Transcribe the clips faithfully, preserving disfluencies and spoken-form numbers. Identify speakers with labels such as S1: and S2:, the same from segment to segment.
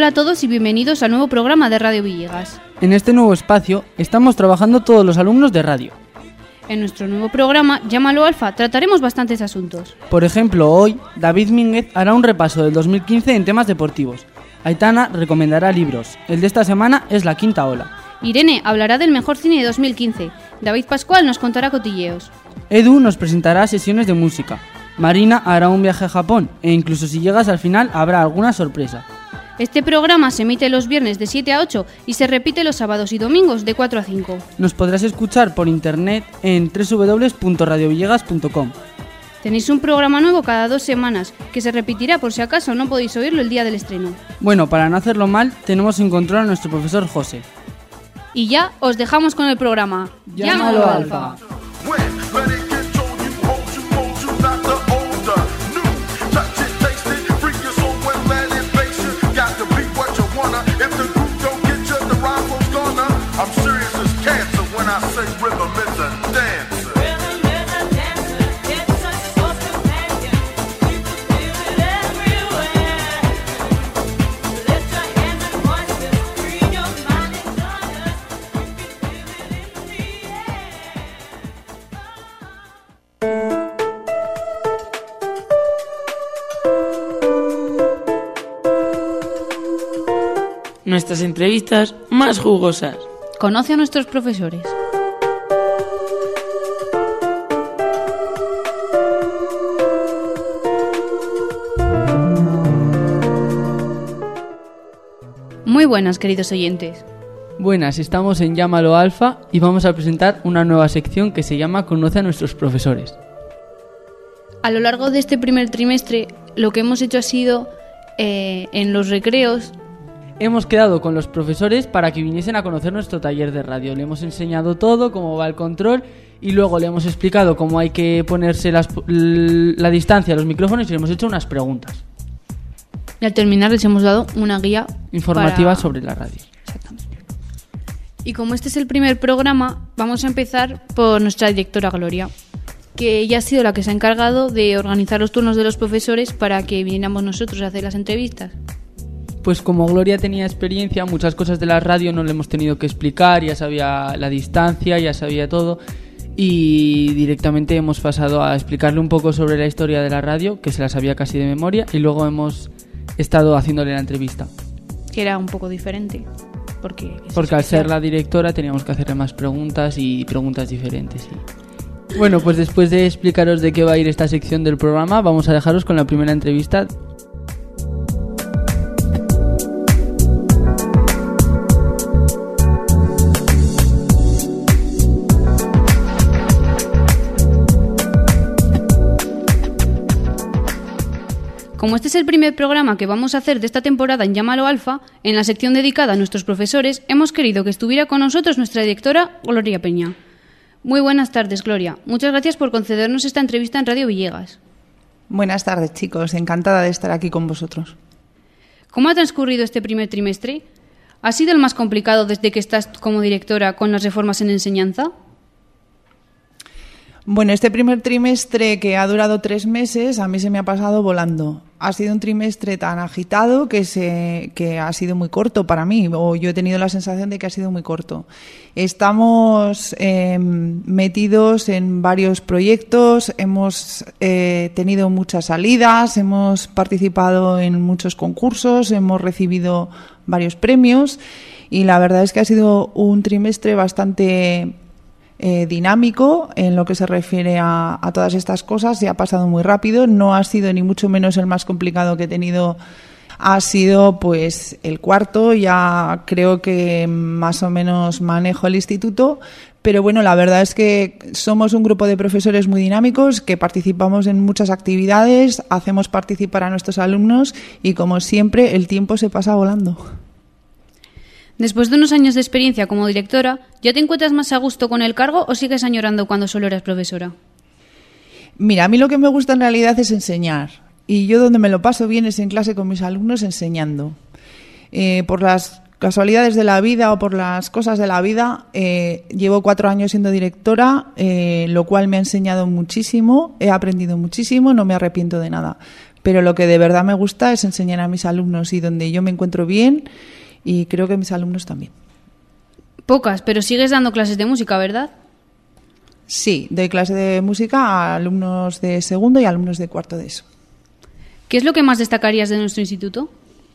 S1: Hola a todos y bienvenidos al nuevo programa de Radio Villegas.
S2: En este nuevo espacio estamos trabajando todos los alumnos de radio.
S1: En nuestro nuevo programa, Llámalo Alfa, trataremos bastantes asuntos.
S2: Por ejemplo, hoy David Mínguez hará un repaso del dos mil quince en temas deportivos. Aitana recomendará libros. El de esta semana es La Quinta Ola.
S1: Irene hablará del mejor cine de dos mil quince. David Pascual nos contará cotilleos.
S2: Edu nos presentará sesiones de música. Marina hará un viaje a Japón e incluso si llegas al final habrá alguna sorpresa.
S1: Este programa se emite los viernes de siete a ocho y se repite los sábados y domingos de cuatro a cinco.
S2: Nos podrás escuchar por internet en doble u doble u doble u punto radio villegas punto com.
S1: Tenéis un programa nuevo cada dos semanas, que se repetirá por si acaso no podéis oírlo el día del estreno.
S2: Bueno, para no hacerlo mal, tenemos en control a nuestro profesor José.
S1: Y ya os dejamos con el programa.
S2: ¡Llámalo Alfa!
S3: Nuestras entrevistas más jugosas.
S1: Conoce a nuestros profesores. Muy buenas, queridos oyentes.
S2: Buenas, estamos en Llámalo Alfa y vamos a presentar una nueva sección que se llama Conoce a nuestros profesores.
S1: A lo largo de este primer trimestre, lo que hemos hecho ha sido, eh, en los recreos,
S2: hemos quedado con los profesores para que viniesen a conocer nuestro taller de radio. Le hemos enseñado todo, cómo va el control, y luego le hemos explicado cómo hay que ponerse las, la distancia a los micrófonos y le hemos hecho unas preguntas.
S1: Y al terminar les hemos dado una guía
S2: informativa
S1: para...
S2: sobre la radio.
S1: Exactamente. Y como este es el primer programa, vamos a empezar por nuestra directora Gloria, que ella ha sido la que se ha encargado de organizar los turnos de los profesores para que viniéramos nosotros a hacer las entrevistas.
S2: Pues como Gloria tenía experiencia, muchas cosas de la radio no le hemos tenido que explicar, ya sabía la distancia, ya sabía todo, y directamente hemos pasado a explicarle un poco sobre la historia de la radio, que se la sabía casi de memoria, y luego hemos estado haciéndole la entrevista.
S1: Que era un poco diferente, porque...
S2: Porque al ser la directora teníamos que hacerle más preguntas y preguntas diferentes. Sí. Bueno, pues después de explicaros de qué va a ir esta sección del programa, vamos a dejaros con la primera entrevista.
S1: Como este es el primer programa que vamos a hacer de esta temporada en Llámalo Alfa, en la sección dedicada a nuestros profesores, hemos querido que estuviera con nosotros nuestra directora, Gloria Peña. Muy buenas tardes, Gloria. Muchas gracias por concedernos esta entrevista en Radio Villegas.
S4: Buenas tardes, chicos. Encantada de estar aquí con vosotros.
S1: ¿Cómo ha transcurrido este primer trimestre? ¿Ha sido el más complicado desde que estás como directora con las reformas en enseñanza?
S4: Bueno, este primer trimestre, que ha durado tres meses, a mí se me ha pasado volando. Ha sido un trimestre tan agitado que, se, que ha sido muy corto para mí, o yo he tenido la sensación de que ha sido muy corto. Estamos eh, metidos en varios proyectos, hemos eh, tenido muchas salidas, hemos participado en muchos concursos, hemos recibido varios premios y la verdad es que ha sido un trimestre bastante... Eh, dinámico en lo que se refiere a, a todas estas cosas. Se ha pasado muy rápido, no ha sido ni mucho menos el más complicado que he tenido, ha sido pues el cuarto, ya creo que más o menos manejo el instituto, pero bueno, la verdad es que somos un grupo de profesores muy dinámicos que participamos en muchas actividades, hacemos participar a nuestros alumnos y como siempre el tiempo se pasa volando.
S1: Después de unos años de experiencia como directora, ¿ya te encuentras más a gusto con el cargo o sigues añorando cuando solo eras profesora?
S4: Mira, a mí lo que me gusta en realidad es enseñar. Y yo donde me lo paso bien es en clase con mis alumnos enseñando. Eh, por las casualidades de la vida o por las cosas de la vida, eh, llevo cuatro años siendo directora, eh, lo cual me ha enseñado muchísimo, he aprendido muchísimo, no me arrepiento de nada. pero lo que de verdad me gusta es enseñar a mis alumnos y donde yo me encuentro bien y creo que mis alumnos también.
S1: Pocas, pero sigues dando clases de música, ¿verdad?
S4: Sí, doy clase de música a alumnos de segundo y alumnos de cuarto de eso.
S1: ¿Qué es lo que más destacarías de nuestro instituto?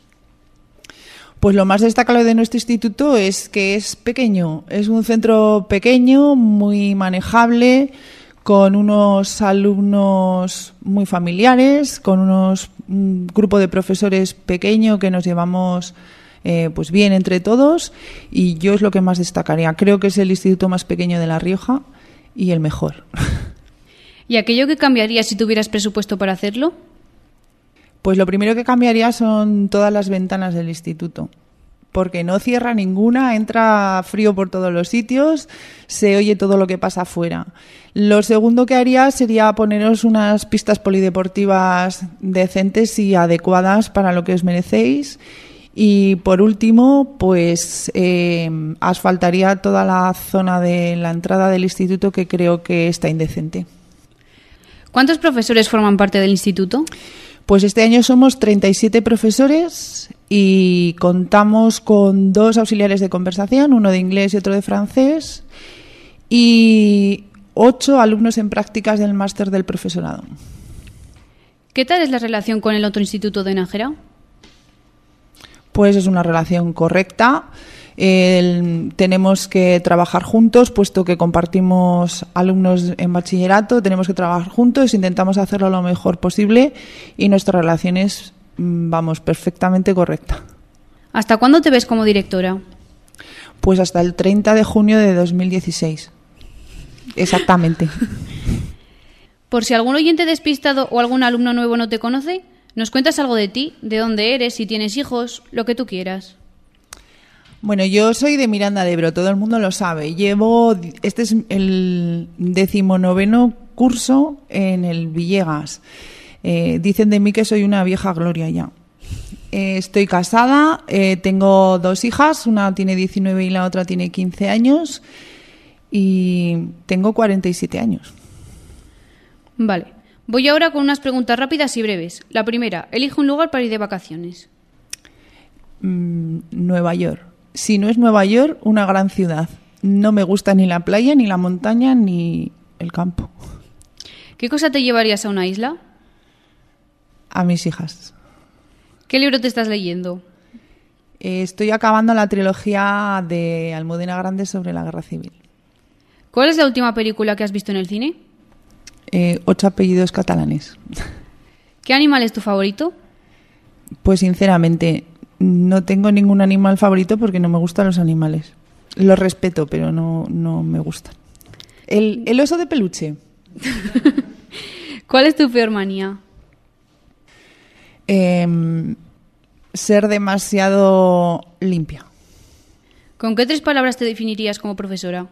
S4: Pues lo más destacable de nuestro instituto es que es pequeño. Es un centro pequeño, muy manejable, con unos alumnos muy familiares, con unos un grupo de profesores pequeño que nos llevamos eh, pues bien entre todos, y yo es lo que más destacaría. Creo que es el instituto más pequeño de La Rioja y el mejor.
S1: ¿Y aquello que cambiarías si tuvieras presupuesto para hacerlo?
S4: Pues lo primero que cambiaría son todas las ventanas del instituto, porque no cierra ninguna, entra frío por todos los sitios, se oye todo lo que pasa afuera. Lo segundo que haría sería poneros unas pistas polideportivas decentes y adecuadas para lo que os merecéis. Y por último, pues eh, asfaltaría toda la zona de la entrada del instituto, que creo que está indecente.
S1: ¿Cuántos profesores forman parte del instituto?
S4: Pues este año somos treinta y siete profesores y contamos con dos auxiliares de conversación, uno de inglés y otro de francés, y ocho alumnos en prácticas del máster del profesorado.
S1: ¿Qué tal es la relación con el otro instituto de Nájera?
S4: Pues es una relación correcta. El, tenemos que trabajar juntos, puesto que compartimos alumnos en bachillerato, tenemos que trabajar juntos, intentamos hacerlo lo mejor posible y nuestra relación es, vamos, perfectamente correcta.
S1: ¿Hasta cuándo te ves como directora?
S4: Pues hasta el treinta de junio de dos mil dieciséis. Exactamente.
S1: Por si algún oyente despistado o algún alumno nuevo no te conoce, ¿nos cuentas algo de ti, de dónde eres, si tienes hijos, lo que tú quieras?
S4: Bueno, yo soy de Miranda de Ebro, todo el mundo lo sabe. Llevo, este es el decimonoveno curso en el Villegas. Eh, dicen de mí que soy una vieja gloria ya. Eh, estoy casada, eh, tengo dos hijas, una tiene diecinueve y la otra tiene quince años, y tengo cuarenta y siete años.
S1: Vale, voy ahora con unas preguntas rápidas y breves. La primera, elige un lugar para ir de vacaciones.
S4: Mm, Nueva York. Si no es Nueva York, una gran ciudad. No me gusta ni la playa, ni la montaña, ni el campo.
S1: ¿Qué cosa te llevarías a una isla?
S4: A mis hijas.
S1: ¿Qué libro te estás leyendo?
S4: Eh, estoy acabando la trilogía de Almudena Grandes sobre la Guerra Civil.
S1: ¿Cuál es la última película que has visto en el cine?
S4: Eh, ocho apellidos catalanes.
S1: ¿Qué animal es tu favorito?
S4: Pues sinceramente, no tengo ningún animal favorito porque no me gustan los animales. Los respeto, pero no, no me gustan. El, el oso de peluche.
S1: ¿Cuál es tu peor manía?
S4: Eh, ser demasiado limpia.
S1: ¿Con qué tres palabras te definirías como profesora?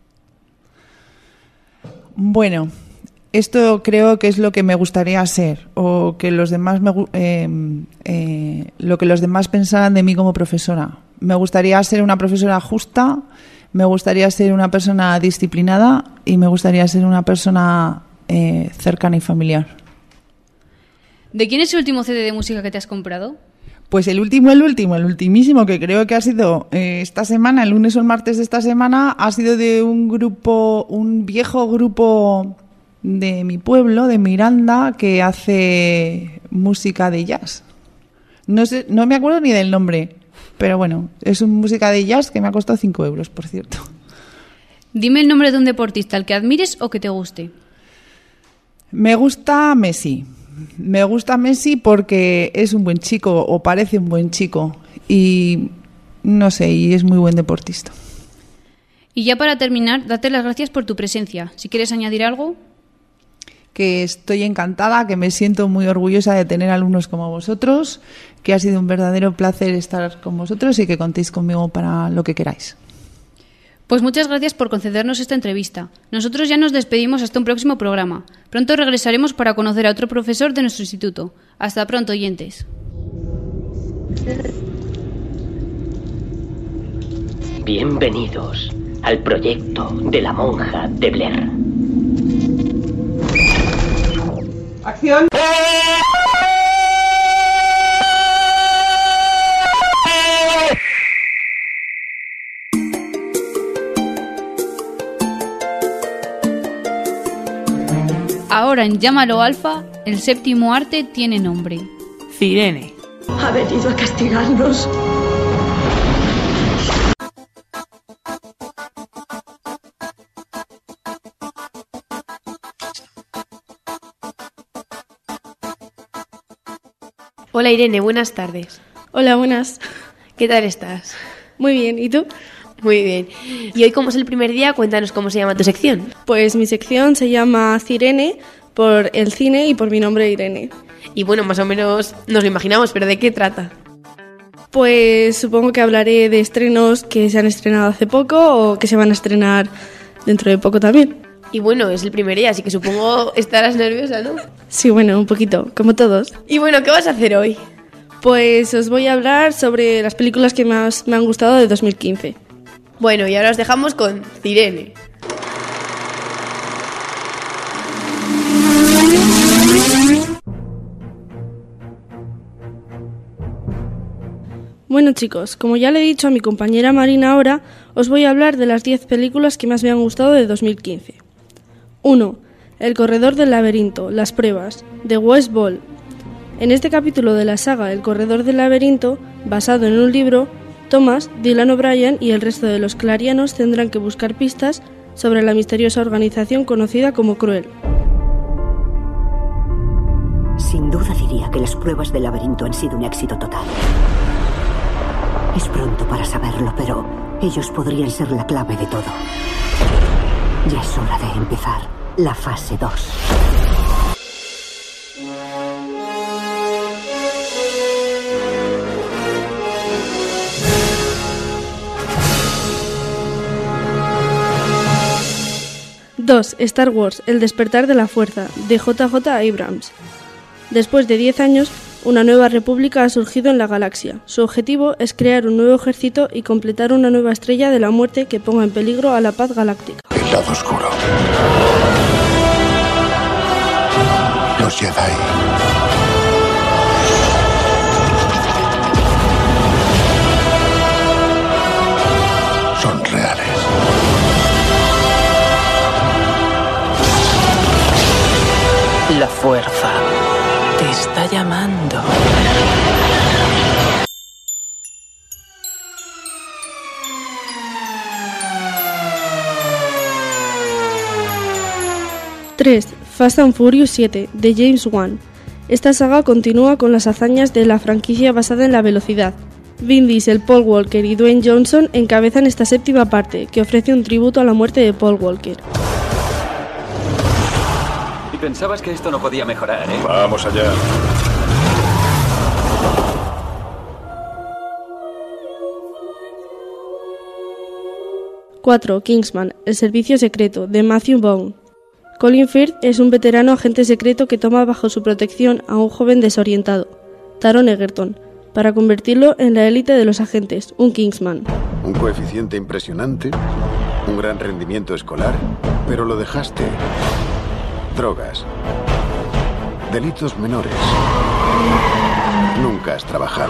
S4: Bueno, esto creo que es lo que me gustaría ser, o que los demás me, eh, eh, lo que los demás pensaran de mí como profesora. Me gustaría ser una profesora justa, me gustaría ser una persona disciplinada y me gustaría ser una persona eh, cercana y familiar.
S1: ¿De quién es el último C D de música que te has comprado?
S4: Pues el último, el último, el ultimísimo, que creo que ha sido eh, esta semana, el lunes o el martes de esta semana, ha sido de un grupo, un viejo grupo de mi pueblo, de Miranda, que hace música de jazz. No sé, no me acuerdo ni del nombre, pero bueno, es una música de jazz que me ha costado cinco euros, por cierto.
S1: Dime el nombre de un deportista al que admires o que te guste.
S4: Me gusta Messi. Me gusta Messi porque es un buen chico, o parece un buen chico, y no sé, y es muy buen deportista.
S1: Y ya para terminar, date las gracias por tu presencia. Si quieres añadir algo.
S4: Que estoy encantada, que me siento muy orgullosa de tener alumnos como vosotros, que ha sido un verdadero placer estar con vosotros y que contéis conmigo para lo que queráis.
S1: Pues muchas gracias por concedernos esta entrevista. Nosotros ya nos despedimos hasta un próximo programa. Pronto regresaremos para conocer a otro profesor de nuestro instituto. Hasta pronto, oyentes.
S5: Bienvenidos al proyecto de la monja de Blair.
S4: ¡Acción!
S1: Ahora en Llámalo Alfa, el séptimo arte tiene nombre.
S3: Cirene.
S6: Ha venido a castigarnos.
S7: Hola Irene, buenas tardes.
S8: Hola, buenas.
S7: ¿Qué tal estás?
S8: Muy bien, ¿y tú?
S7: Muy bien. Y hoy, como es el primer día, cuéntanos cómo se llama tu sección.
S8: Pues mi sección se llama Cirene, por el cine y por mi nombre Irene.
S7: Y bueno, más o menos nos lo imaginamos, pero ¿de qué trata?
S8: Pues supongo que hablaré de estrenos que se han estrenado hace poco o que se van a estrenar dentro de poco también.
S7: Y bueno, es el primer día, así que supongo estarás nerviosa, ¿no?
S8: Sí, bueno, un poquito, como todos.
S7: Y bueno, ¿qué vas a hacer hoy?
S8: Pues os voy a hablar sobre las películas que más me han gustado de dos mil quince.
S7: Bueno, y ahora os dejamos con Cirene.
S8: Bueno chicos, como ya le he dicho a mi compañera Marina ahora, os voy a hablar de las diez películas que más me han gustado de dos mil quince. uno. El corredor del laberinto, las pruebas, de Wes Ball. En este capítulo de la saga El corredor del laberinto, basado en un libro, Thomas, Dylan O'Brien y el resto de los clarianos tendrán que buscar pistas sobre la misteriosa organización conocida como Cruel.
S9: Sin duda diría que las pruebas del laberinto han sido un éxito total. Es pronto para saberlo, pero ellos podrían ser la clave de todo. Ya es hora de empezar la fase dos.
S8: dos. Star Wars, El despertar de la fuerza, de J J Abrams. Después de diez años, una nueva república ha surgido en la galaxia. Su objetivo es crear un nuevo ejército y completar una nueva estrella de la muerte que ponga en peligro a la paz galáctica.
S10: El lado oscuro. Los Jedi. Son reales.
S3: La fuerza te está llamando.
S8: tres. Fast and Furious siete, de James Wan. Esta saga continúa con las hazañas de la franquicia basada en la velocidad. Vin Diesel, Paul Walker y Dwayne Johnson encabezan esta séptima parte, que ofrece un tributo a la muerte de Paul Walker.
S11: Y pensabas que esto no podía mejorar, ¿eh?
S10: Vamos allá.
S8: cuatro. Kingsman, el servicio secreto, de Matthew Vaughn. Colin Firth es un veterano agente secreto que toma bajo su protección a un joven desorientado, Taron Egerton, para convertirlo en la élite de los agentes, un Kingsman.
S10: Un coeficiente impresionante, un gran rendimiento escolar, pero lo dejaste. Drogas, delitos menores. Nunca has trabajado.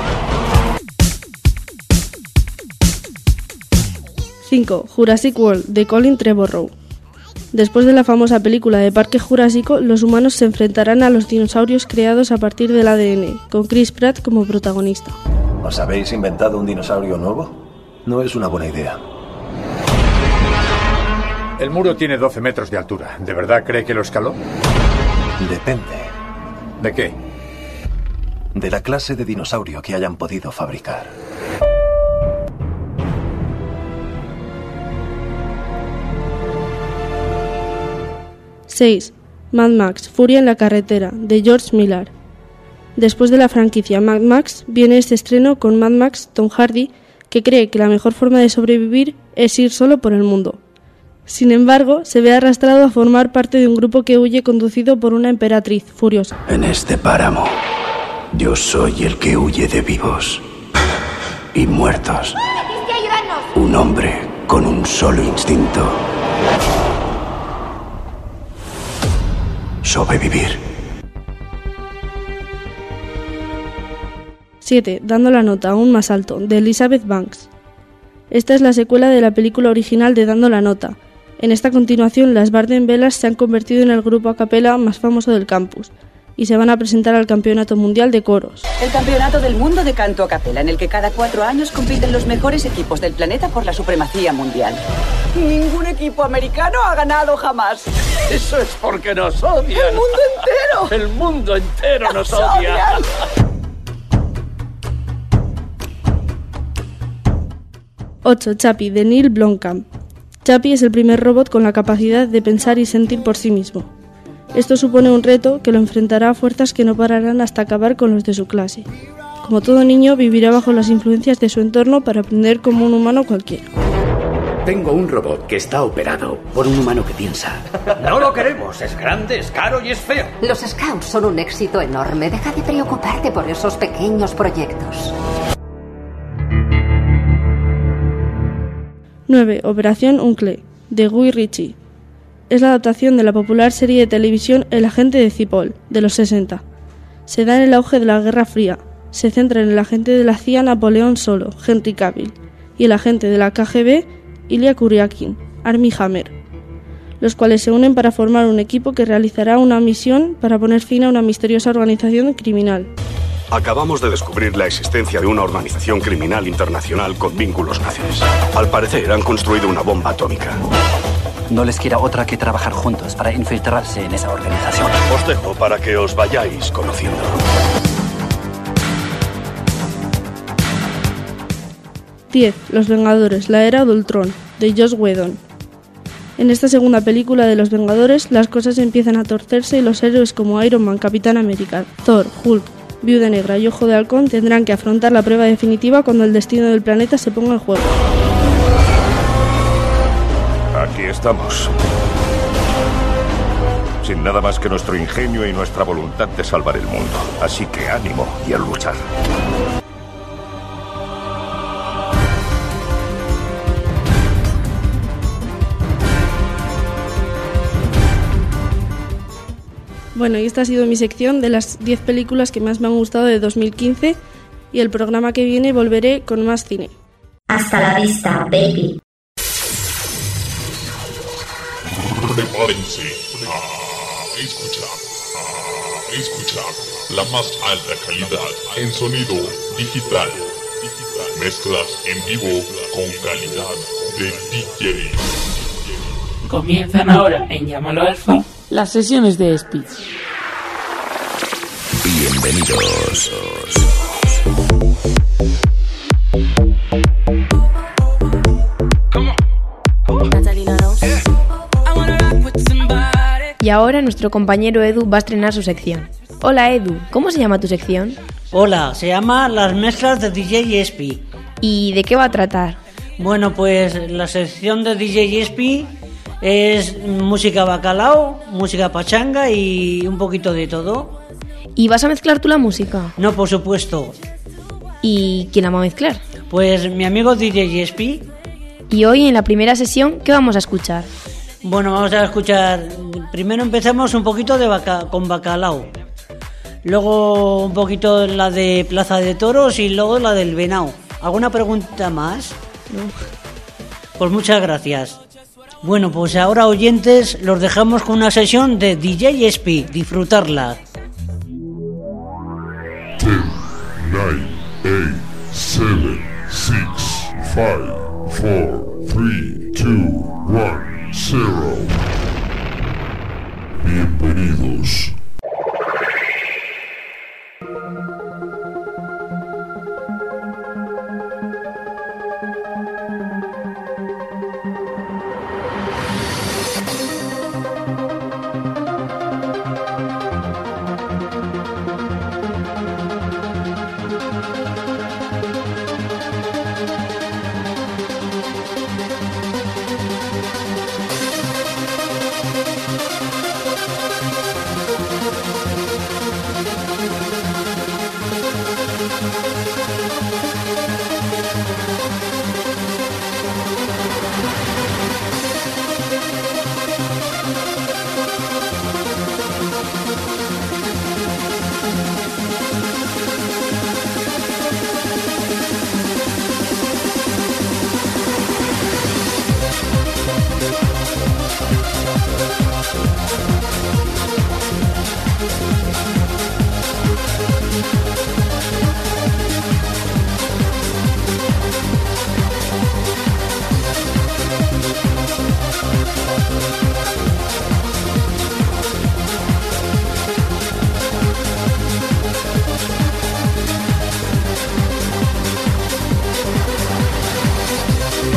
S8: cinco. Jurassic World, de Colin Trevorrow. Después de la famosa película de Parque Jurásico, los humanos se enfrentarán a los dinosaurios creados a partir del A D N, con Chris Pratt como protagonista.
S12: ¿Os habéis inventado un dinosaurio nuevo? No es una buena idea.
S13: El muro tiene doce metros de altura. ¿De verdad cree que lo escaló?
S12: Depende.
S13: ¿De qué?
S12: De la clase de dinosaurio que hayan podido fabricar.
S8: seis. Mad Max, Furia en la carretera, de George Miller. Después de la franquicia Mad Max, viene este estreno con Mad Max Tom Hardy, que cree que la mejor forma de sobrevivir es ir solo por el mundo. Sin embargo, se ve arrastrado a formar parte de un grupo que huye conducido por una emperatriz furiosa.
S14: En este páramo, yo soy el que huye de vivos y muertos. Un hombre con un solo instinto. Sobrevivir.
S8: siete. Dando la nota aún más alto, de Elizabeth Banks. Esta es la secuela de la película original de Dando la nota. En esta continuación, las Barden Velas se han convertido en el grupo a capella más famoso del campus y se van a presentar al Campeonato Mundial de Coros.
S15: El Campeonato del Mundo de Canto a Capella, en el que cada cuatro años compiten los mejores equipos del planeta por la supremacía mundial. Ningún equipo americano ha ganado jamás.
S16: Eso es porque nos odian.
S15: ¡El mundo entero!
S16: El mundo entero nos,
S15: nos
S16: odia.
S15: odian.
S8: ocho. Chappie, de Neil Blomkamp. Chappie es el primer robot con la capacidad de pensar y sentir por sí mismo. Esto supone un reto que lo enfrentará a fuerzas que no pararán hasta acabar con los de su clase. Como todo niño, vivirá bajo las influencias de su entorno para aprender como un humano cualquiera.
S14: Tengo un robot que está operado por un humano que piensa.
S16: No lo queremos. Es grande, es caro y es feo.
S17: Los Scouts son un éxito enorme. Deja de preocuparte por esos pequeños proyectos.
S8: nueve. Operación Uncle, de Guy Ritchie. Es la adaptación de la popular serie de televisión El agente de Cipoll, de los sesenta. Se da en el auge de la Guerra Fría. Se centra en el agente de la C I A Napoleón Solo, Henry Cavill, y el agente de la K G B, Ilya Kuryakin, Armie Hammer, los cuales se unen para formar un equipo que realizará una misión para poner fin a una misteriosa organización criminal.
S18: Acabamos de descubrir la existencia de una organización criminal internacional con vínculos nazis. Al parecer han construido una bomba atómica.
S19: No les queda otra que trabajar juntos para infiltrarse en esa organización.
S18: Os dejo para que os vayáis conociendo.
S8: diez. Los Vengadores, la era de Ultron, de Joss Whedon. En esta segunda película de Los Vengadores, las cosas empiezan a torcerse y los héroes como Iron Man, Capitán América, Thor, Hulk, Viuda Negra y Ojo de Halcón tendrán que afrontar la prueba definitiva cuando el destino del planeta se ponga en juego.
S20: Aquí estamos. Sin nada más que nuestro ingenio y nuestra voluntad de salvar el mundo. Así que ánimo y a luchar.
S8: Bueno, y esta ha sido mi sección de las diez películas que más me han gustado de dos mil quince y el programa que viene volveré con más cine.
S21: Hasta la vista, baby.
S22: Prepárense a escuchar, a escuchar la más alta calidad en sonido digital. Mezclas en vivo con calidad de D J.
S3: Comienzan ahora en Llámalo Alfa las sesiones de Speed.
S14: Bienvenidos.
S7: Y ahora nuestro compañero Edu va a estrenar su sección. Hola Edu, ¿cómo se llama tu sección?
S23: Hola, se llama Las mezclas de D J Espi.
S7: ¿Y de qué va a tratar?
S23: Bueno, pues la sección de D J Espi es música bacalao, música pachanga y un poquito de todo.
S7: ¿Y vas a mezclar tú la música?
S23: No, por supuesto.
S7: ¿Y quién la va a mezclar?
S23: Pues mi amigo D J Espi.
S7: Y hoy en la primera sesión, ¿qué vamos a escuchar?
S23: Bueno, vamos a escuchar. Primero empezamos un poquito de baca, con bacalao. Luego un poquito la de Plaza de Toros y luego la del Venao. ¿Alguna pregunta más?
S7: No.
S23: Pues muchas gracias. Bueno, pues ahora oyentes los dejamos con una sesión de D J Espi. Disfrutarla.
S22: diez, nueve, ocho, siete, seis, cinco, cuatro, tres, dos, uno, cero. Bienvenidos.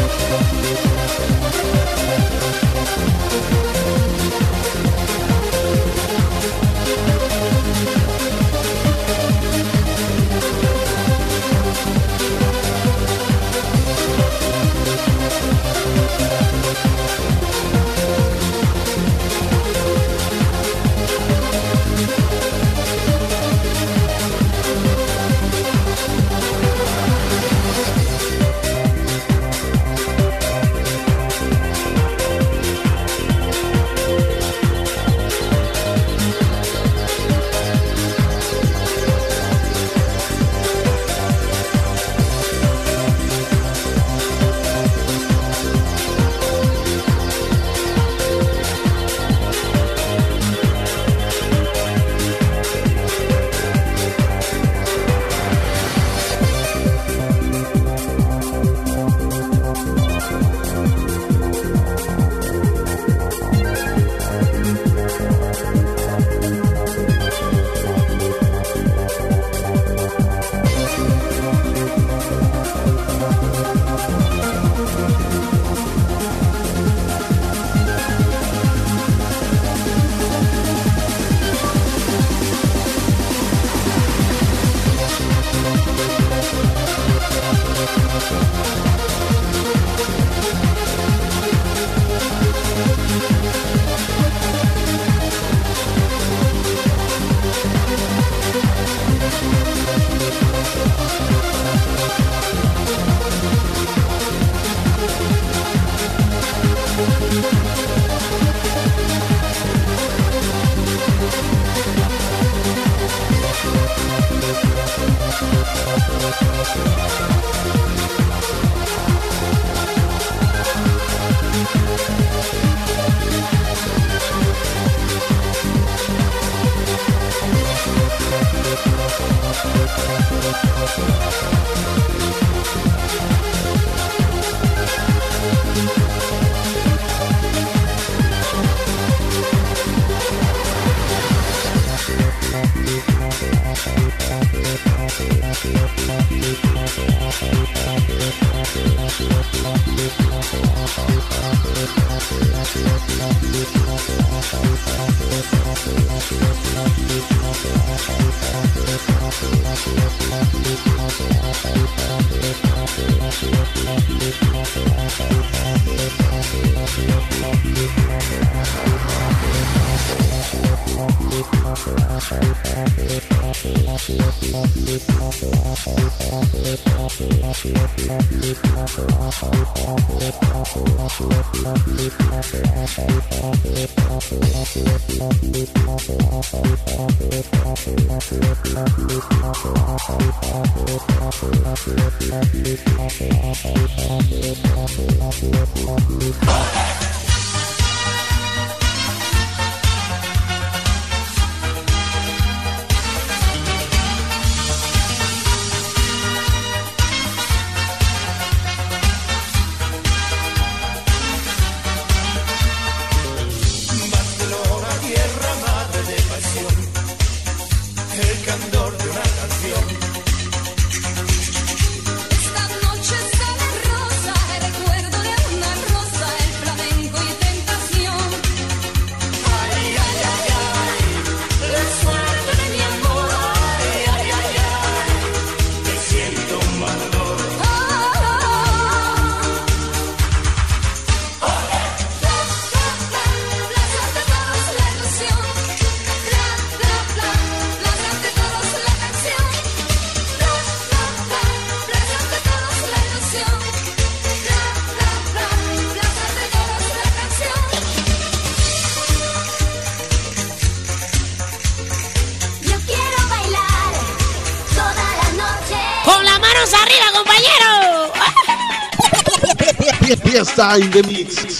S2: Fiesta in the mix.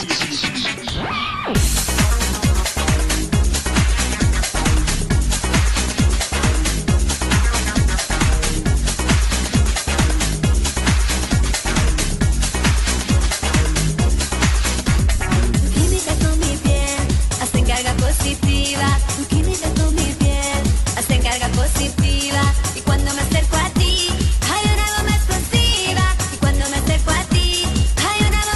S4: Hay una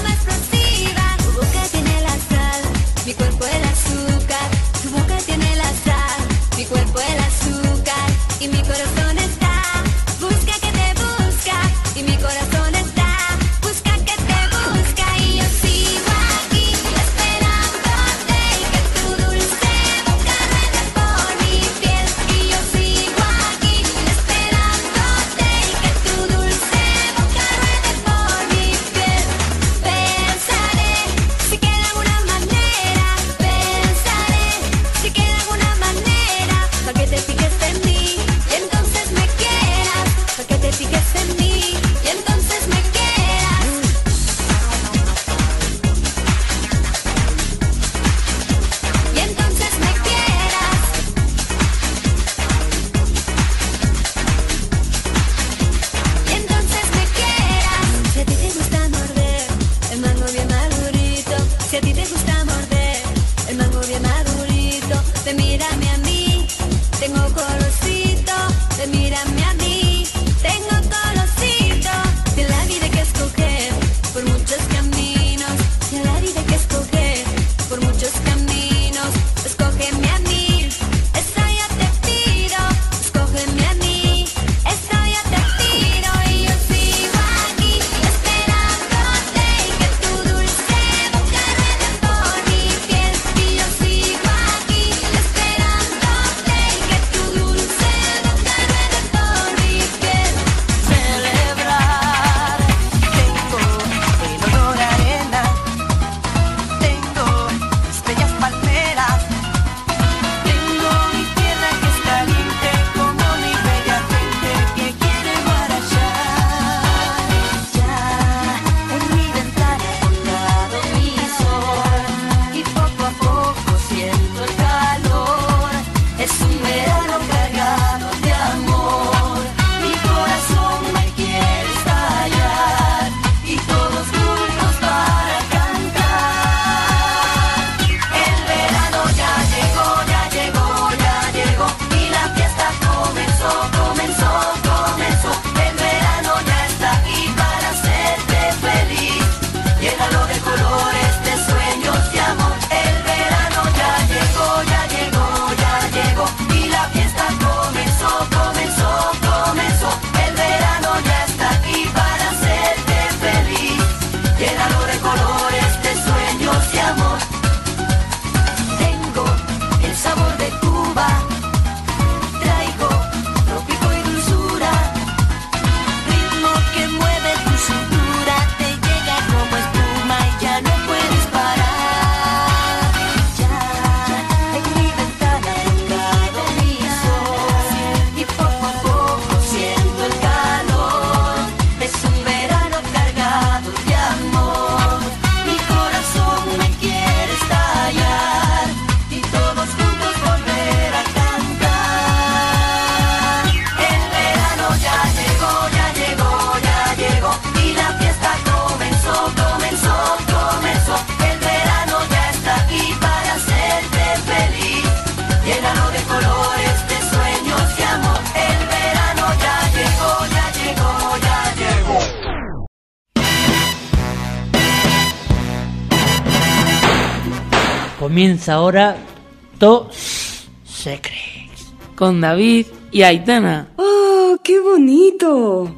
S1: llénalo de colores, de sueños, de amor. El verano ya llegó, ya llegó, ya llegó. Y la fiesta comenzó, comenzó, comenzó. El verano ya está aquí para hacerte feliz. Llénalo de colores, de sueños, de amor. Tengo el sabor de Cuba. Traigo trópico y dulzura. Ritmo que mueve tu cintura. Te llega como espuma y ya no puedes parar. Ya en mi ventana ha tocado mi sol. Y poco a poco siento el calor. Es un verano cargado de amor. Mi corazón me quiere estallar. Y todos juntos volver a cantar. El verano ya llegó, ya llegó, ya llegó. Y la fiesta comenzó, comenzó, comenzó. El verano ya está aquí para hacerte feliz. Llénalo de colores, de sueños, de amor. El verano ya llegó, ya llegó, ya llegó.
S23: Comienza ahora Top Secrets
S3: con David y Aitana.
S4: ¡Oh, qué bonito!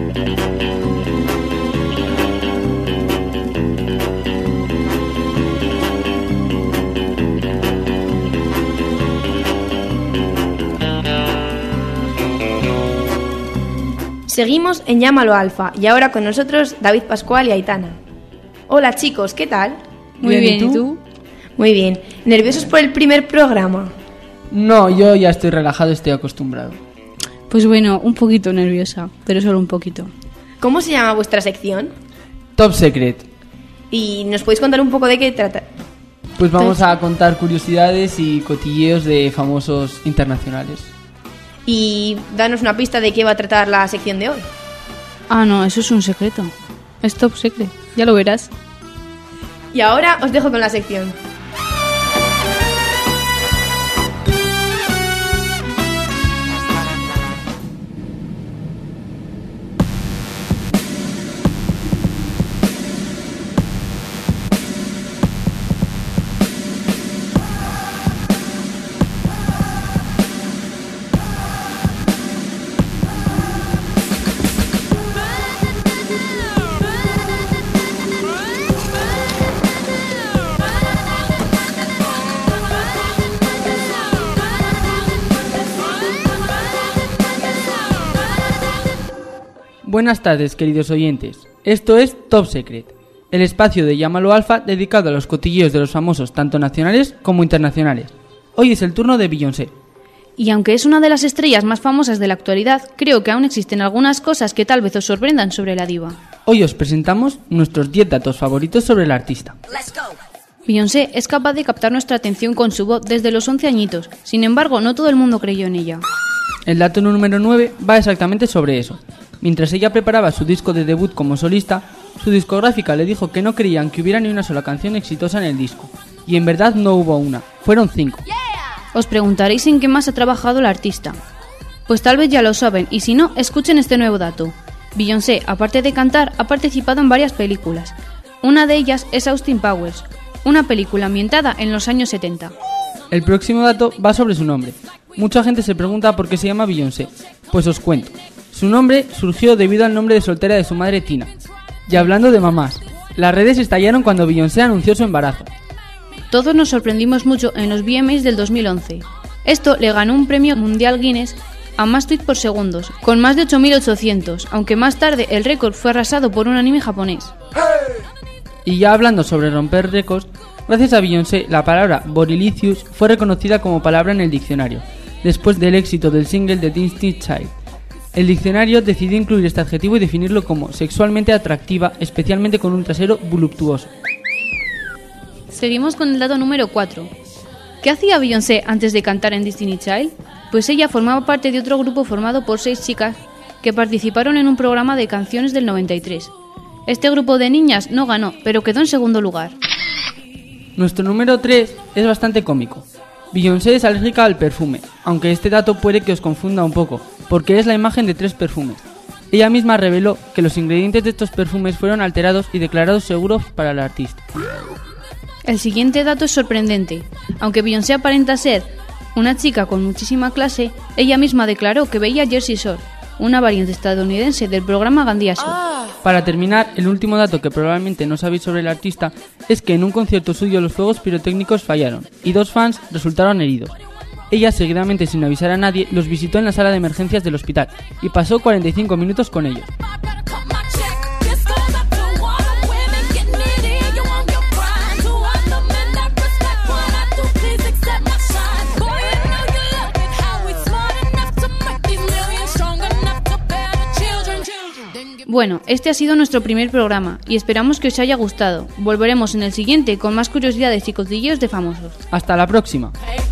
S7: Seguimos en Llámalo Alfa y ahora con nosotros David Pascual y Aitana. Hola chicos, ¿qué tal?
S5: Muy bien, ¿y tú?
S7: Muy bien. ¿Nerviosos por el primer programa?
S5: No, yo ya estoy relajado, estoy acostumbrado.
S4: Pues bueno, un poquito nerviosa, pero solo un poquito.
S7: ¿Cómo se llama vuestra sección?
S5: Top Secret.
S7: ¿Y nos podéis contar un poco de qué trata?
S5: Pues vamos a contar curiosidades y cotilleos de famosos internacionales.
S7: Y danos una pista de qué va a tratar la sección de hoy.
S4: Ah, no, eso es un secreto. Es Top Secret, ya lo verás.
S7: Y ahora os dejo con la sección.
S5: Buenas tardes, queridos oyentes. Esto es Top Secret, el espacio de Llámalo Alfa dedicado a los cotilleos de los famosos tanto nacionales como internacionales. Hoy es el turno de Beyoncé.
S4: Y aunque es una de las estrellas más famosas de la actualidad, creo que aún existen algunas cosas que tal vez os sorprendan sobre la diva.
S5: Hoy os presentamos nuestros diez datos favoritos sobre la artista.
S4: Beyoncé es capaz de captar nuestra atención con su voz desde los once añitos, sin embargo no todo el mundo creyó en ella.
S5: El dato número nueve va exactamente sobre eso. Mientras ella preparaba su disco de debut como solista, su discográfica le dijo que no creían que hubiera ni una sola canción exitosa en el disco. Y en verdad no hubo una, fueron cinco.
S4: Os preguntaréis en qué más ha trabajado la artista. Pues tal vez ya lo saben, y si no, escuchen este nuevo dato. Beyoncé, aparte de cantar, ha participado en varias películas. Una de ellas es Austin Powers, una película ambientada en los años setenta.
S5: El próximo dato va sobre su nombre. Mucha gente se pregunta por qué se llama Beyoncé. Pues os cuento. Su nombre surgió debido al nombre de soltera de su madre Tina. Y hablando de mamás, las redes estallaron cuando Beyoncé anunció su embarazo.
S4: Todos nos sorprendimos mucho en los V M As del dos mil once. Esto le ganó un premio mundial Guinness a más tweets por segundos, con más de ocho mil ochocientos, aunque más tarde el récord fue arrasado por un anime japonés.
S5: Y ya hablando sobre romper récords, gracias a Beyoncé la palabra Borilicious fue reconocida como palabra en el diccionario, después del éxito del single de Destiny's Child. El diccionario decidió incluir este adjetivo y definirlo como sexualmente atractiva, especialmente con un trasero voluptuoso.
S4: Seguimos con el dato número cuatro. ¿Qué hacía Beyoncé antes de cantar en Destiny's Child? Pues ella formaba parte de otro grupo formado por seis chicas que participaron en un programa de canciones del noventa y tres. Este grupo de niñas no ganó, pero quedó en segundo lugar.
S5: Nuestro número tres es bastante cómico. Beyoncé es alérgica al perfume, aunque este dato puede que os confunda un poco, porque es la imagen de tres perfumes. Ella misma reveló que los ingredientes de estos perfumes fueron alterados y declarados seguros para el artista.
S4: El siguiente dato es sorprendente. Aunque Beyoncé aparenta ser una chica con muchísima clase, ella misma declaró que veía Jersey Shore, una variante estadounidense del programa Gandia Show.
S5: Para terminar, el último dato que probablemente no sabéis sobre el artista es que en un concierto suyo los fuegos pirotécnicos fallaron y dos fans resultaron heridos. Ella, seguidamente sin avisar a nadie, los visitó en la sala de emergencias del hospital y pasó cuarenta y cinco minutos con ellos.
S4: Bueno, este ha sido nuestro primer programa y esperamos que os haya gustado. Volveremos en el siguiente con más curiosidades y cotilleos de famosos.
S5: Hasta la próxima.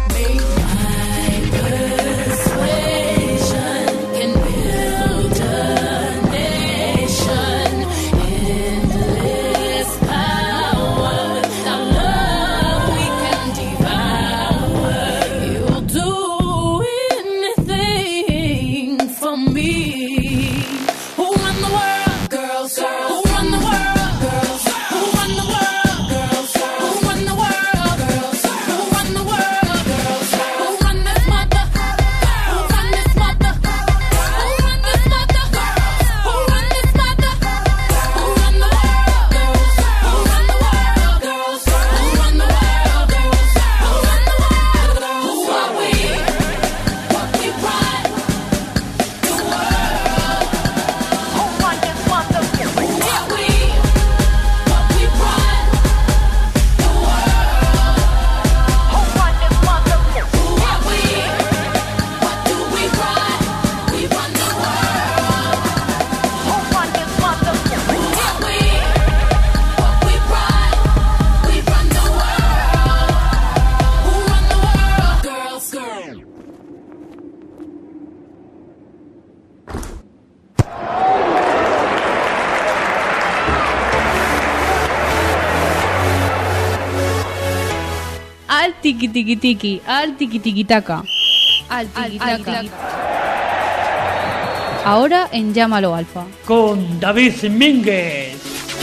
S4: Al tiki tiki tiki, al tiki tiki taka, al tiki taka. Ahora en Llámalo Alfa.
S23: Con David Mínguez.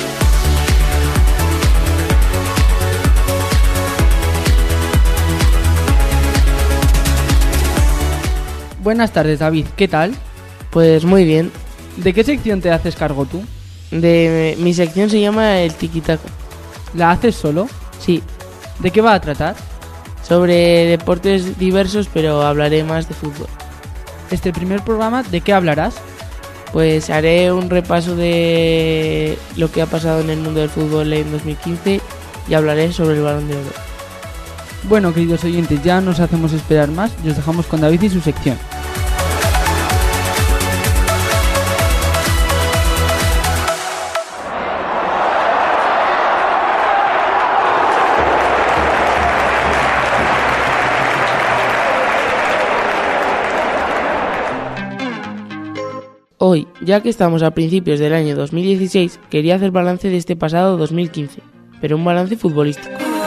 S5: Buenas tardes, David. ¿Qué tal?
S6: Pues muy bien.
S5: ¿De qué sección te haces cargo tú?
S6: De mi sección se llama el tiki-taka.
S5: ¿La haces solo?
S6: Sí.
S5: ¿De qué va a tratar?
S6: Sobre deportes diversos, pero hablaré más de fútbol.
S5: Este primer programa, ¿de qué hablarás?
S6: Pues haré un repaso de lo que ha pasado en el mundo del fútbol en dos mil quince y hablaré sobre el Balón de Oro.
S5: Bueno, queridos oyentes, ya nos hacemos esperar más y os dejamos con David y su sección.
S6: Hoy, ya que estamos a principios del año dos mil dieciséis, quería hacer balance de este pasado dos mil quince, pero un balance futbolístico.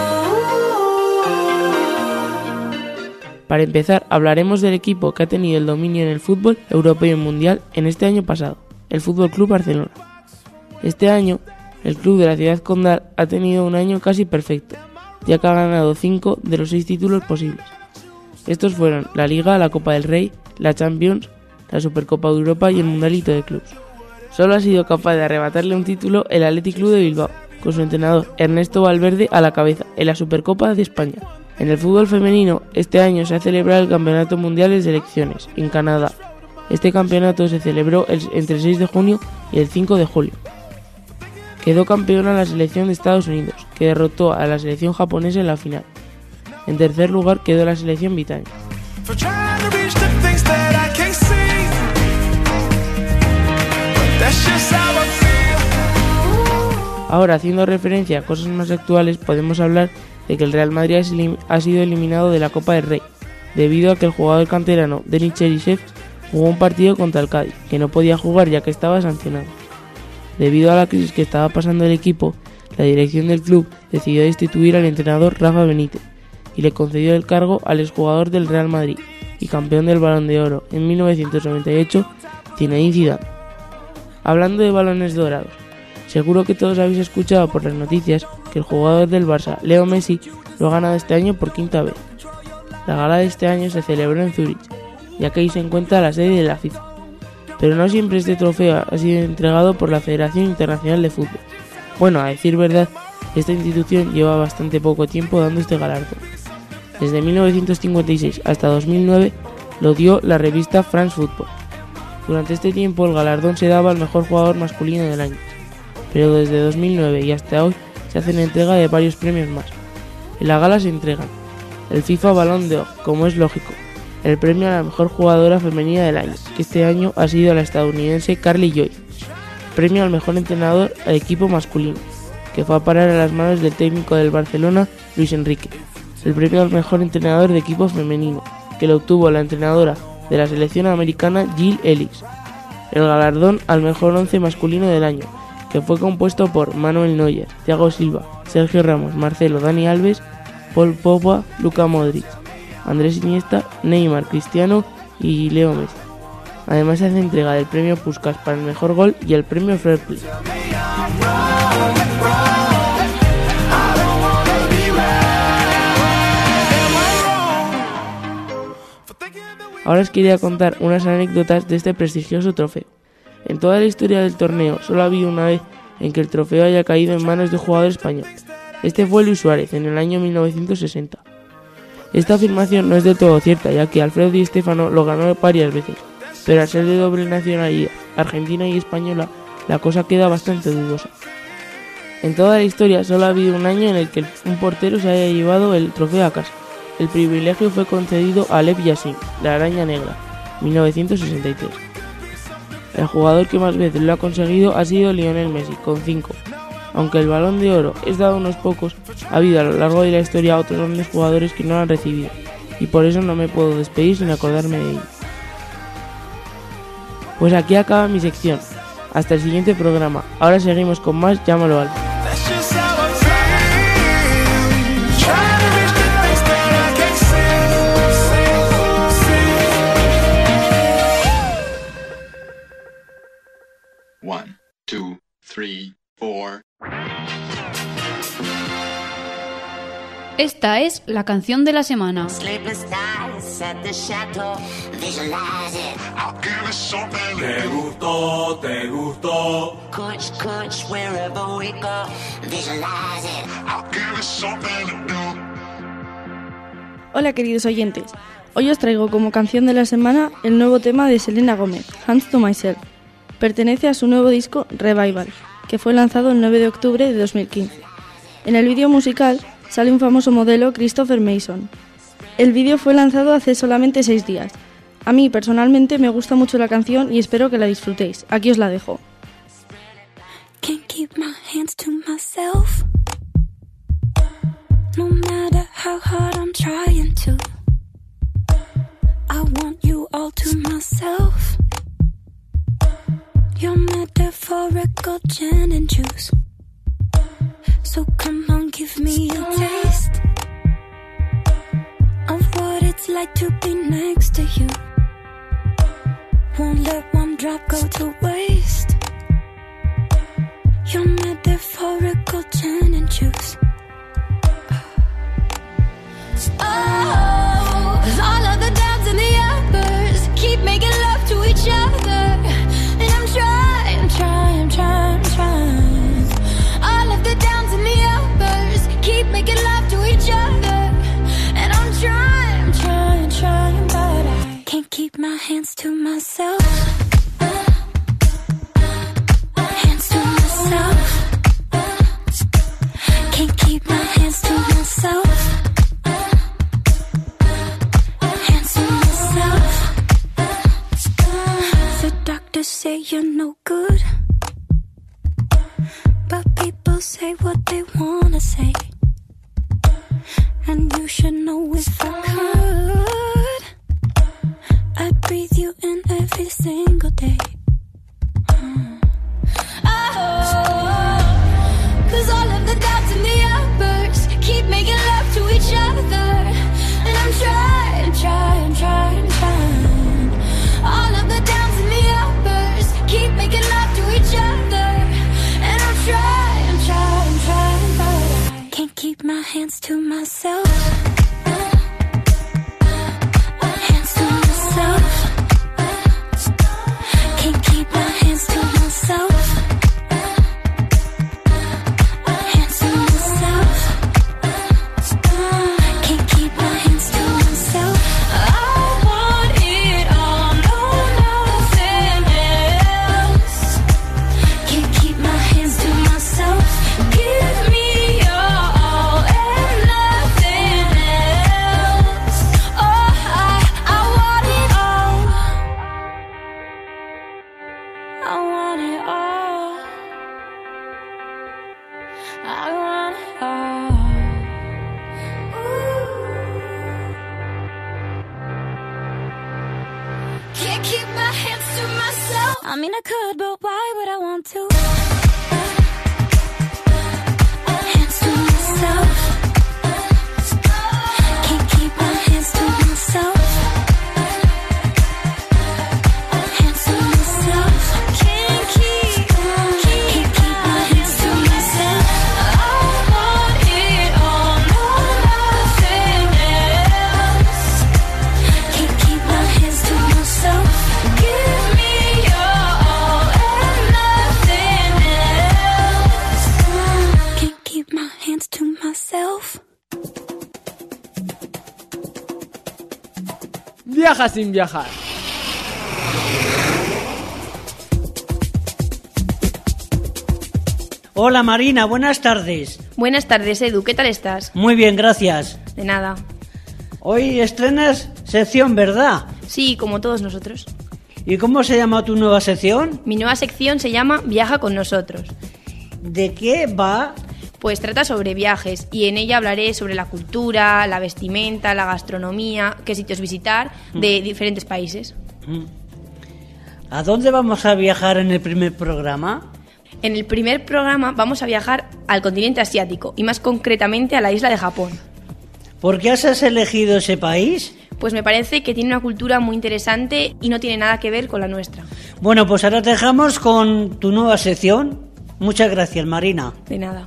S6: Para empezar, hablaremos del equipo que ha tenido el dominio en el fútbol europeo y mundial en este año pasado, el F C Barcelona. Este año, el club de la ciudad condal ha tenido un año casi perfecto, ya que ha ganado cinco de los seis títulos posibles. Estos fueron la Liga, la Copa del Rey, la Champions, la Supercopa de Europa y el Mundialito de Clubs. Solo ha sido capaz de arrebatarle un título el Athletic Club de Bilbao, con su entrenador Ernesto Valverde a la cabeza, en la Supercopa de España. En el fútbol femenino, este año se ha celebrado el Campeonato Mundial de Selecciones, en Canadá. Este campeonato se celebró el, entre el seis de junio y el cinco de julio. Quedó campeona la selección de Estados Unidos, que derrotó a la selección japonesa en la final. En tercer lugar quedó la selección británica. Ahora, haciendo referencia a cosas más actuales, podemos hablar de que el Real Madrid ha sido eliminado de la Copa del Rey, debido a que el jugador canterano Denis Cheryshev jugó un partido contra el Cádiz, que no podía jugar ya que estaba sancionado. Debido a la crisis que estaba pasando el equipo, la dirección del club decidió destituir al entrenador Rafa Benítez y le concedió el cargo al exjugador del Real Madrid y campeón del Balón de Oro en mil novecientos noventa y ocho, Zinedine Zidane. Hablando de balones dorados, seguro que todos habéis escuchado por las noticias que el jugador del Barça, Leo Messi, lo ha ganado este año por quinta vez. La gala de este año se celebró en Zúrich, ya que ahí se encuentra la sede de la FIFA. Pero no siempre este trofeo ha sido entregado por la Federación Internacional de Fútbol. Bueno, a decir verdad, esta institución lleva bastante poco tiempo dando este galardón. Desde mil novecientos cincuenta y seis hasta dos mil nueve lo dio la revista France Football. Durante este tiempo el galardón se daba al mejor jugador masculino del año, pero desde dos mil nueve y hasta hoy se hacen entrega de varios premios más. En la gala se entregan el FIFA Ballon d'Or, como es lógico, el premio a la mejor jugadora femenina del año, que este año ha sido la estadounidense Carly Lloyd, el premio al mejor entrenador al equipo masculino, que fue a parar a las manos del técnico del Barcelona, Luis Enrique, el premio al mejor entrenador de equipo femenino, que lo obtuvo la entrenadora de la selección americana Jill Ellis, el galardón al mejor once masculino del año, que fue compuesto por Manuel Neuer, Thiago Silva, Sergio Ramos, Marcelo, Dani Alves, Paul Pogba, Luka Modric, Andrés Iniesta, Neymar, Cristiano y Leo Messi. Además se hace entrega del premio Puskás para el mejor gol y el premio Fair Play. Ahora os quería contar unas anécdotas de este prestigioso trofeo. En toda la historia del torneo solo ha habido una vez en que el trofeo haya caído en manos de un jugador español. Este fue Luis Suárez en el año mil novecientos sesenta. Esta afirmación no es del todo cierta, ya que Alfredo Di Stéfano lo ganó varias veces, pero al ser de doble nacionalidad, argentina y española, la cosa queda bastante dudosa. En toda la historia solo ha habido un año en el que un portero se haya llevado el trofeo a casa. El privilegio fue concedido a Lev Yashin, la Araña Negra, mil novecientos sesenta y tres. El jugador que más veces lo ha conseguido ha sido Lionel Messi, con cinco. Aunque el Balón de Oro es dado a unos pocos, ha habido a lo largo de la historia otros grandes jugadores que no lo han recibido, y por eso no me puedo despedir sin acordarme de ellos. Pues aquí acaba mi sección. Hasta el siguiente programa. Ahora seguimos con más Llámalo Alfa.
S9: One, two, three, four.
S4: Esta es la canción de la semana.
S10: Te gustó, te gustó.
S8: Hola queridos oyentes, hoy os traigo como canción de la semana el nuevo tema de Selena Gomez, Hands to Myself. Pertenece a su nuevo disco Revival, que fue lanzado el nueve de octubre de dos mil quince. En el vídeo musical sale un famoso modelo, Christopher Mason. El vídeo fue lanzado hace solamente seis días. A mí personalmente me gusta mucho la canción y espero que la disfrutéis. Aquí os la dejo.
S1: Can't keep my hands to myself. No matter how hard I'm trying to. I want you all to myself. Your metaphorical gin and juice. So come on, give me a taste of what it's like to be next to you. Won't let one drop go to waste. Your metaphorical gin and juice. Oh, 'cause all of the downs and the uppers keep making love to each other. And I'm trying, trying, trying, trying. All of the downs and the uppers keep making love to each other. And I'm trying, trying, trying, but I can't keep my hands to myself. Hands to myself. Can't keep my hands to myself. Hands to myself. The doctors say you're no good, but people say what they wanna say. And you should know if I could, I'd breathe you in every single day. Oh, 'cause all of the doubts and the uppers keep making love to each other. And I'm trying, trying, trying, trying. All of the downs and the uppers keep making love to each other. hands to myself. Hands to myself. Can't keep my hands to myself. Hands to myself. Can't keep my hands to myself. I want it all, no, nothing else. Can't keep my hands to myself. Give me your all and nothing else. Oh, I, I want it all. I want it all. I want it all. Can't keep my hands to myself. I mean I could, but why would I want to? Hands to myself. Can't keep my hands to myself. Hands to myself. Can't keep, can't keep my hands to myself. I want it all, no, nothing else. Can't keep my hands to myself. Give me your all and nothing else. Can't keep my hands to myself.
S5: Viaja sin viajar.
S23: Hola Marina, buenas tardes.
S7: Buenas tardes, Edu, ¿qué tal estás?
S23: Muy bien, gracias.
S7: De nada.
S23: Hoy estrenas sección, ¿verdad?
S7: Sí, como todos nosotros.
S23: ¿Y cómo se llama tu nueva sección?
S7: Mi nueva sección se llama Viaja con nosotros.
S23: ¿De qué va?
S7: Pues trata sobre viajes y en ella hablaré sobre la cultura, la vestimenta, la gastronomía, qué sitios visitar de diferentes países.
S23: ¿A dónde vamos a viajar en el primer programa?
S7: En el primer programa vamos a viajar al continente asiático y más concretamente a la isla de Japón.
S23: ¿Por qué has elegido ese país?
S7: Pues me parece que tiene una cultura muy interesante y no tiene nada que ver con la nuestra.
S23: Bueno, pues ahora te dejamos con tu nueva sección. Muchas gracias, Marina.
S7: De nada.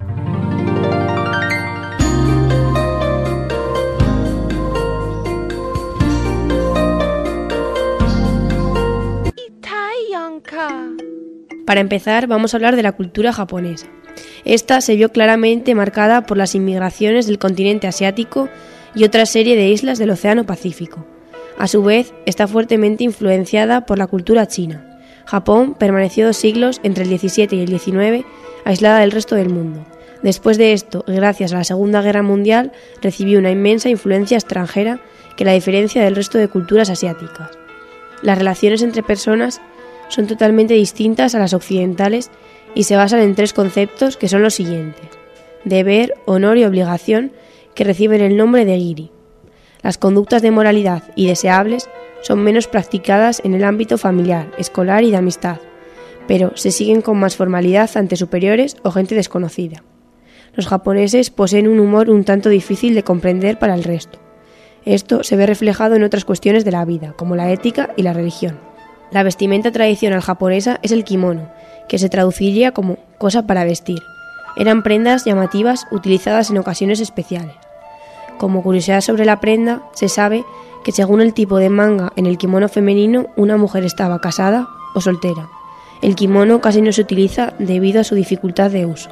S7: Para empezar, vamos a hablar de la cultura japonesa. Esta se vio claramente marcada por las inmigraciones del continente asiático y otra serie de islas del Océano Pacífico. A su vez, está fuertemente influenciada por la cultura china. Japón permaneció dos siglos entre el diecisiete y el diecinueve aislada del resto del mundo. Después de esto, y gracias a la Segunda Guerra Mundial, recibió una inmensa influencia extranjera que la diferencia del resto de culturas asiáticas. Las relaciones entre personas son totalmente distintas a las occidentales y se basan en tres conceptos que son los siguientes: deber, honor y obligación, que reciben el nombre de giri. Las conductas de moralidad y deseables son menos practicadas en el ámbito familiar, escolar y de amistad, pero se siguen con más formalidad ante superiores o gente desconocida. Los japoneses poseen un humor un tanto difícil de comprender para el resto. Esto se ve reflejado en otras cuestiones de la vida, como la ética y la religión. La vestimenta tradicional japonesa es el kimono, que se traduciría como cosa para vestir. Eran prendas llamativas utilizadas en ocasiones especiales. Como curiosidad sobre la prenda, se sabe que según el tipo de manga en el kimono femenino, una mujer estaba casada o soltera. El kimono casi no se utiliza debido a su dificultad de uso.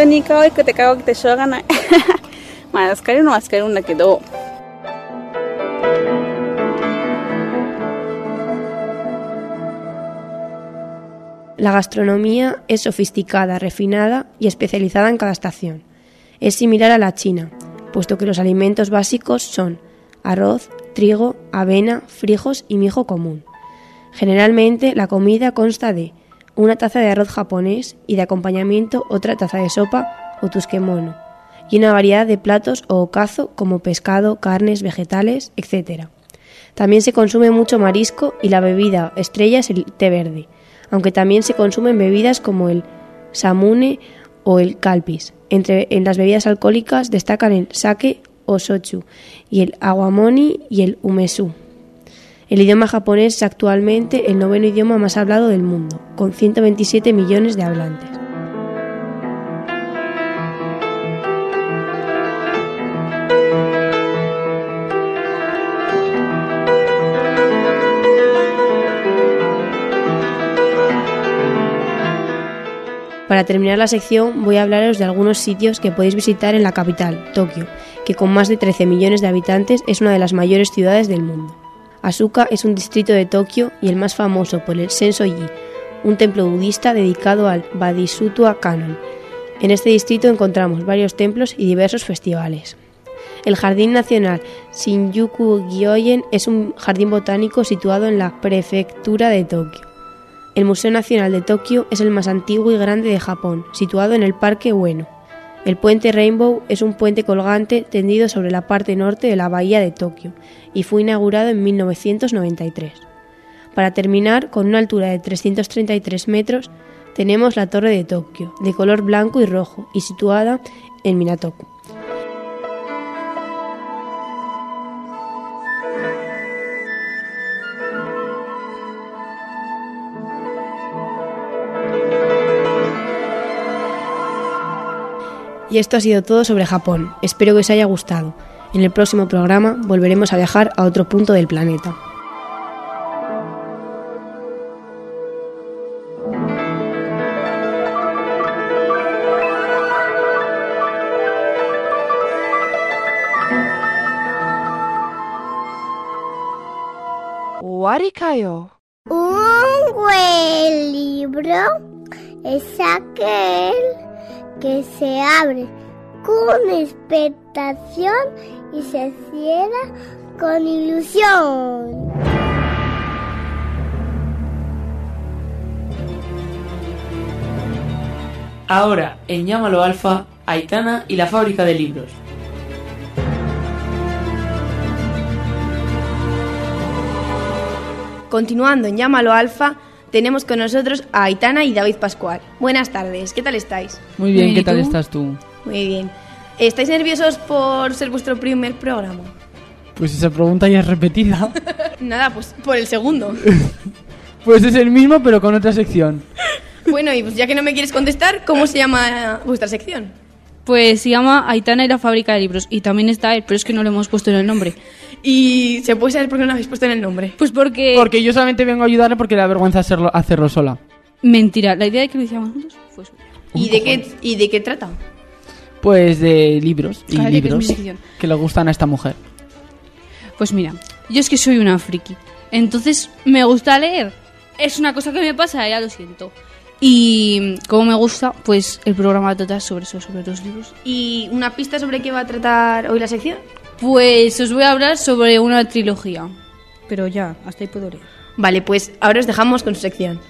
S7: La gastronomía es sofisticada, refinada y especializada en cada estación. Es similar a la china, puesto que los alimentos básicos son arroz, trigo, avena, frijos y mijo común. Generalmente la comida consta de una taza de arroz japonés y de acompañamiento otra taza de sopa o tsukemono, y una variedad de platos o okazo como pescado, carnes, vegetales, etcétera. También se consume mucho marisco y la bebida estrella es el té verde, aunque también se consumen bebidas como el samune o el kalpis. Entre en las bebidas alcohólicas destacan el sake o sochu, y el aguamoni y el umesu. El idioma japonés es actualmente el noveno idioma más hablado del mundo, con ciento veintisiete millones de hablantes. Para terminar la sección voy a hablaros de algunos sitios que podéis visitar en la capital, Tokio, que con más de trece millones de habitantes es una de las mayores ciudades del mundo. Asuka es un distrito de Tokio y el más famoso por el Senso-ji, un templo budista dedicado al Bodhisattva Kannon. En este distrito encontramos varios templos y diversos festivales. El Jardín Nacional Shinjuku-gyoen es un jardín botánico situado en la prefectura de Tokio. El Museo Nacional de Tokio es el más antiguo y grande de Japón, situado en el Parque Ueno. El puente Rainbow es un puente colgante tendido sobre la parte norte de la bahía de Tokio y fue inaugurado en mil novecientos noventa y tres. Para terminar, con una altura de trescientos treinta y tres metros, tenemos la Torre de Tokio, de color blanco y rojo y situada en Minato-ku. Y esto ha sido todo sobre Japón. Espero que os haya gustado. En el próximo programa volveremos a viajar a otro punto del planeta.
S11: Warikayo.
S12: Un buen libro es aquel que se abre con expectación y se cierra con ilusión.
S3: Ahora, en Llámalo Alfa, Aitana y la fábrica de libros.
S7: Continuando en Llámalo Alfa, tenemos con nosotros a Aitana y David Pascual. Buenas tardes, ¿qué tal estáis?
S5: Muy bien, ¿qué tal estás tú?
S7: Muy bien. ¿Estáis nerviosos por ser vuestro primer programa?
S5: Pues esa pregunta ya es repetida.
S7: Nada, pues por el segundo.
S5: Pues es el mismo, pero con otra sección.
S7: Bueno, y pues ya que no me quieres contestar, ¿cómo se llama vuestra sección?
S4: Pues se llama Aitana y la fábrica de libros. Y también está él, pero es que no le hemos puesto en el nombre.
S7: ¿Y se puede saber por qué no lo habéis puesto en el nombre?
S4: Pues porque...
S5: Porque yo solamente vengo a ayudarle porque le da vergüenza hacerlo, hacerlo sola.
S4: Mentira, la idea de que lo hiciéramos juntos fue suya.
S7: ¿Y de qué, ¿Y de qué trata?
S5: Pues de libros y
S4: Cállate,
S5: libros
S4: que, es
S5: que le gustan a esta mujer.
S4: Pues mira, yo es que soy una friki. Entonces me gusta leer. Es una cosa que me pasa, ya lo siento. Y como me gusta, pues el programa trata sobre eso, sobre los libros.
S7: ¿Y una pista sobre qué va a tratar hoy la sección?
S4: Pues os voy a hablar sobre una trilogía. Pero ya, hasta ahí puedo leer.
S7: Vale, pues ahora os dejamos con su sección.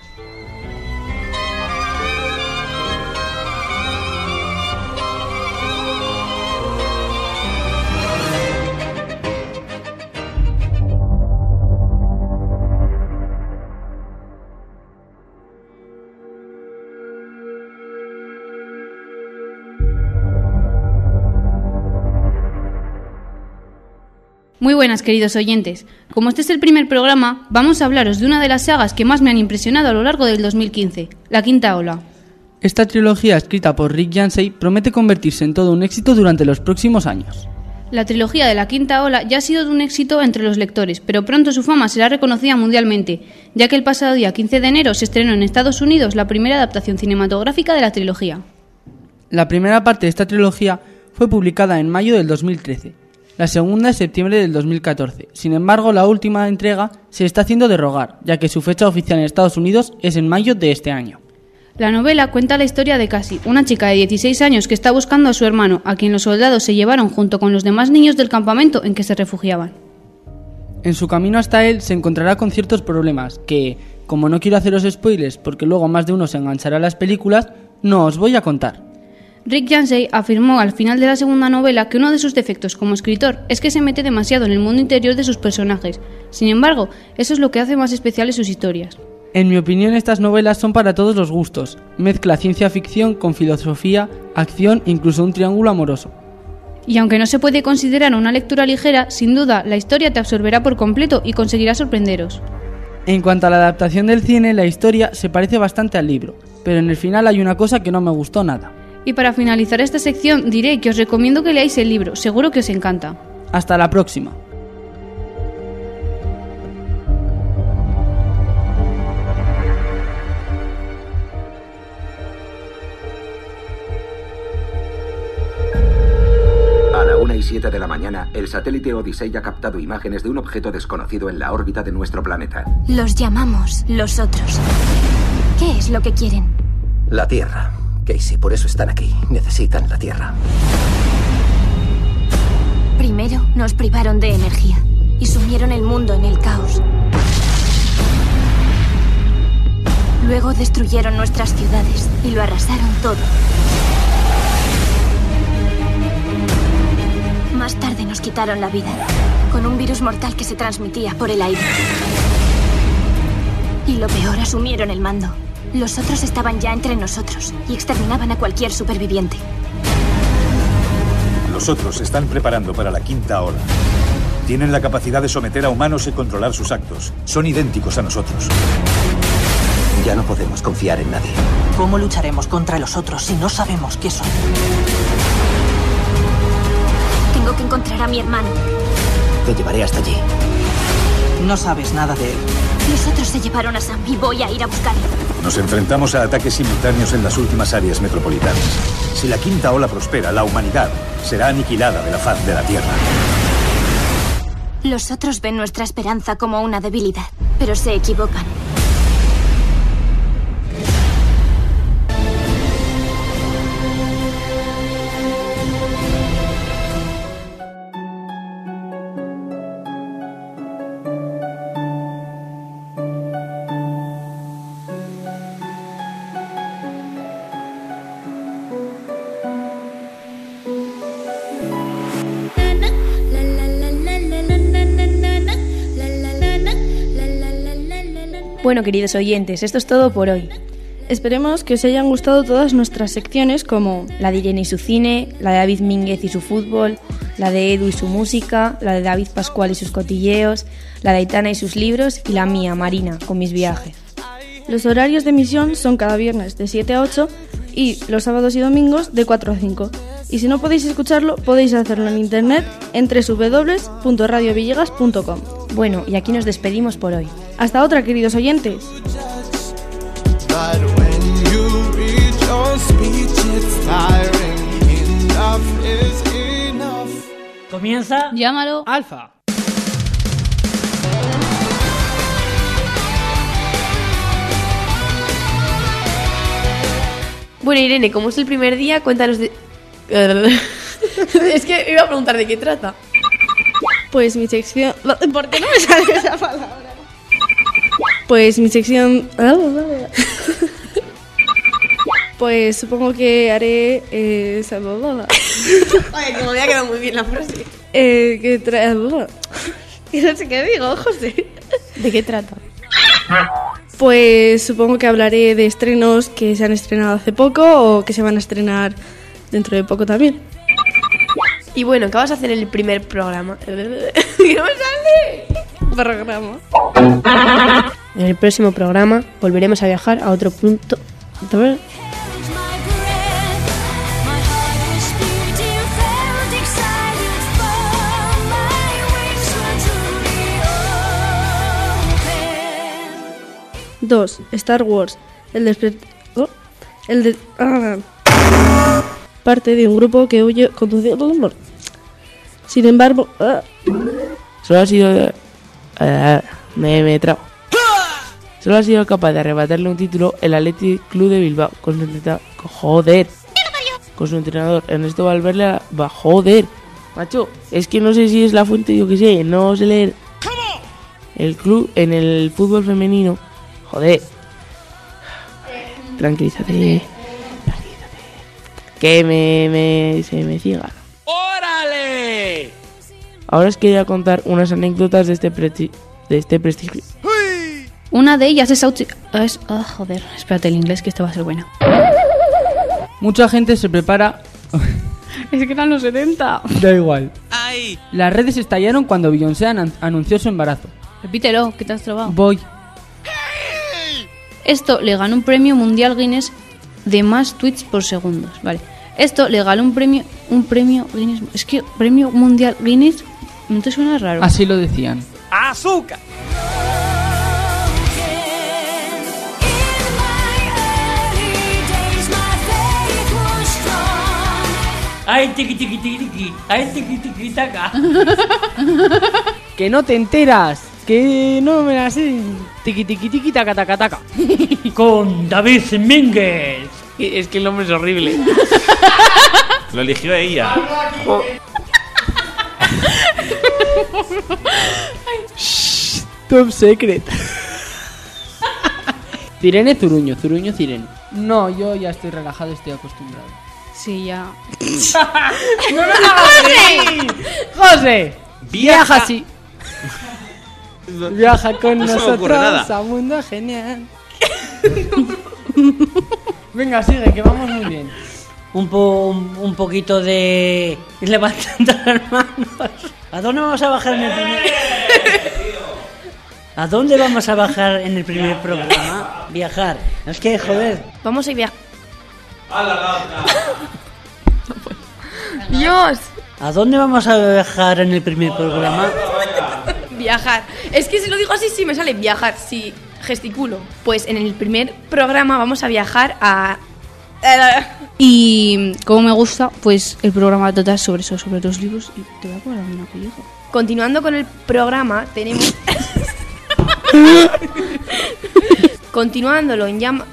S4: Muy buenas, queridos oyentes. Como este es el primer programa, vamos a hablaros de una de las sagas que más me han impresionado a lo largo del dos mil quince, La Quinta Ola.
S5: Esta trilogía, escrita por Rick Yancey, promete convertirse en todo un éxito durante los próximos años.
S4: La trilogía de La Quinta Ola ya ha sido de un éxito entre los lectores, pero pronto su fama será reconocida mundialmente, ya que el pasado día quince de enero se estrenó en Estados Unidos la primera adaptación cinematográfica de la trilogía.
S5: La primera parte de esta trilogía fue publicada en mayo del dos mil trece. La segunda en septiembre del dos mil catorce. Sin embargo, la última entrega se está haciendo de rogar, ya que su fecha oficial en Estados Unidos es en mayo de este año.
S4: La novela cuenta la historia de Cassie, una chica de dieciséis años que está buscando a su hermano, a quien los soldados se llevaron junto con los demás niños del campamento en que se refugiaban.
S5: En su camino hasta él se encontrará con ciertos problemas que, como no quiero haceros spoilers porque luego más de uno se enganchará a las películas, no os voy a contar.
S4: Rick Yancey afirmó al final de la segunda novela que uno de sus defectos como escritor es que se mete demasiado en el mundo interior de sus personajes. Sin embargo, eso es lo que hace más especiales sus historias.
S5: En mi opinión, estas novelas son para todos los gustos. Mezcla ciencia ficción con filosofía, acción e incluso un triángulo amoroso.
S4: Y aunque no se puede considerar una lectura ligera, sin duda la historia te absorberá por completo y conseguirá sorprenderos.
S5: En cuanto a la adaptación del cine, la historia se parece bastante al libro, pero en el final hay una cosa que no me gustó nada.
S4: Y para finalizar esta sección diré que os recomiendo que leáis el libro, seguro que os encanta.
S5: Hasta la próxima.
S11: una y siete de la mañana, el satélite Odyssey ha captado imágenes de un objeto desconocido en la órbita de nuestro planeta.
S13: Los llamamos los otros. ¿Qué es lo que quieren?
S15: La Tierra. Casey, por eso están aquí. Necesitan la Tierra.
S13: Primero nos privaron de energía y sumieron el mundo en el caos. Luego destruyeron nuestras ciudades y lo arrasaron todo. Más tarde nos quitaron la vida, con un virus mortal que se transmitía por el aire. Y lo peor, asumieron el mando. Los otros estaban ya entre nosotros y exterminaban a cualquier superviviente.
S24: Los otros se están preparando para la quinta ola. Tienen la capacidad de someter a humanos y controlar sus actos. Son idénticos a nosotros.
S15: Ya no podemos confiar en nadie.
S25: ¿Cómo lucharemos contra los otros si no sabemos qué son?
S13: Tengo que encontrar a mi hermano.
S15: Te llevaré hasta allí.
S25: No sabes nada de él.
S13: Los otros se llevaron a Sam y voy a ir a buscarlo.
S24: Nos enfrentamos a ataques simultáneos en las últimas áreas metropolitanas. Si la quinta ola prospera, la humanidad será aniquilada de la faz de la Tierra.
S13: Los otros ven nuestra esperanza como una debilidad, pero se equivocan.
S7: Bueno, queridos oyentes, esto es todo por hoy.
S8: Esperemos que os hayan gustado todas nuestras secciones, como
S7: la de Irene y su cine, la de David Mínguez y su fútbol, la de Edu y su música, la de David Pascual y sus cotilleos, la de Aitana y sus libros y la mía, Marina, con mis viajes.
S8: Los horarios de emisión son cada viernes de siete a ocho y los sábados y domingos de cuatro a cinco. Y si no podéis escucharlo, podéis hacerlo en internet en doble u doble u doble u punto radio villegas punto com.
S7: Bueno, y aquí nos despedimos por hoy.
S8: Hasta otra, queridos oyentes.
S23: Comienza.
S4: Llámalo.
S23: Alfa.
S7: Bueno, Irene, como es el primer día, cuéntanos de... Es que iba a preguntar de qué trata.
S8: Pues mi sección... ¿Por qué no me sale esa palabra? Pues mi sección... Pues supongo que haré... Eh...
S7: Ay, que me había quedado muy bien la frase.
S8: Eh, que tra... Y no sé qué digo, José.
S7: ¿De qué trata?
S8: Pues supongo que hablaré de estrenos que se han estrenado hace poco o que se van a estrenar dentro de poco también.
S7: Y bueno, ¿qué vas a hacer en el primer programa? ¿Qué me sale?
S8: Programa.
S7: En el próximo programa volveremos a viajar a otro punto.
S8: dos. Star Wars. El despertar... Oh, el de... Ah, parte de un grupo que huye conduciendo... Sin embargo... Ah,
S6: Solo ha sido... Uh, me, me trago. Solo ha sido capaz de arrebatarle un título el Athletic Club de Bilbao con su entrenador... Joder. Con su entrenador Ernesto Valverde... Va, joder. Macho, es que no sé si es la fuente, yo que sé, no sé leer. El club en el fútbol femenino... Joder. Tranquilízate. Tranquilízate. Que me, me se me ciega.
S10: ¡Órale!
S6: Ahora os quería contar unas anécdotas de este presti de este prestigio.
S4: Una de ellas es... Auchi es oh, joder, espérate el inglés que esto va a ser bueno.
S5: Mucha gente se prepara...
S4: Es que eran los setenta.
S5: Da igual.
S10: ¡Ay!
S5: Las redes estallaron cuando Beyoncé an anunció su embarazo.
S4: Repítelo, que te has trabado.
S5: Voy.
S4: Esto le ganó un premio mundial Guinness de más tweets por segundos, vale. Esto le ganó un premio, un premio Guinness, es que premio mundial Guinness, ¿no te suena raro?
S5: Así lo decían.
S10: ¡Azúcar!
S23: Ay, tiqui tiqui tiqui tiqui. Ay, tiqui tiqui taca.
S5: Que no te enteras. Que no me la sé. Tiqui tiqui tiqui taca taca taca.
S23: Con David Mínguez.
S6: Es que el nombre es horrible.
S16: Lo eligió ella.
S6: Oh.
S5: Shh, top secret. Cirene, Zuruño, Zuruño, Cirene. No, yo ya estoy relajado, estoy acostumbrado.
S4: Sí, ya.
S5: ¡No me hagas reír! ¡José! Viaja así. Viaja con
S16: No se me
S5: nosotros
S16: ocurre nada.
S5: a mundo genial. Venga, sigue, que vamos muy bien.
S23: Un, po, un, un poquito de... levantando las manos. ¿A dónde vamos a bajar en el primer... ¿A dónde vamos a bajar en el primer programa? Viajar. Es que, joder.
S7: Vamos a viajar.
S16: ¡A la gata!
S7: Dios.
S23: ¿A dónde vamos a viajar en el primer programa?
S7: Viajar. Es que si lo digo así, sí me sale viajar. Si gesticulo. Pues en el primer programa vamos a viajar a...
S4: Y como me gusta, pues el programa trata sobre eso, sobre los libros. Y te voy a poner una colleja.
S7: Continuando con el programa, tenemos... Continuándolo en llama...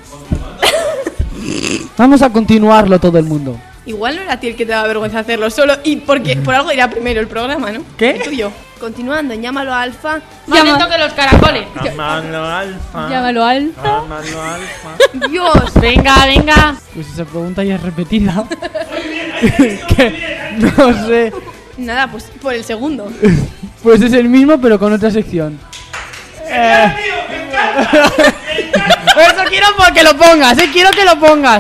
S5: Vamos a continuarlo todo el mundo.
S7: Igual no era a ti el que te daba vergüenza hacerlo solo y porque por algo irá primero el programa, ¿no?
S5: ¿Qué?
S7: El tuyo. Continuando en Llámalo Alfa.
S3: Más lento que los caracoles.
S16: Llámalo alfa.
S4: Llámalo Alfa.
S16: Llámalo alfa.
S7: Dios.
S3: Venga, venga.
S5: Pues esa pregunta ya es repetida. Que no sé.
S7: Nada, pues por el segundo.
S5: Pues es el mismo pero con otra sección. Eh. Eso quiero que lo pongas, eh, quiero que lo pongas.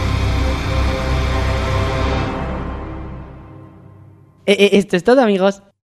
S5: Eh, eh, esto es todo, amigos.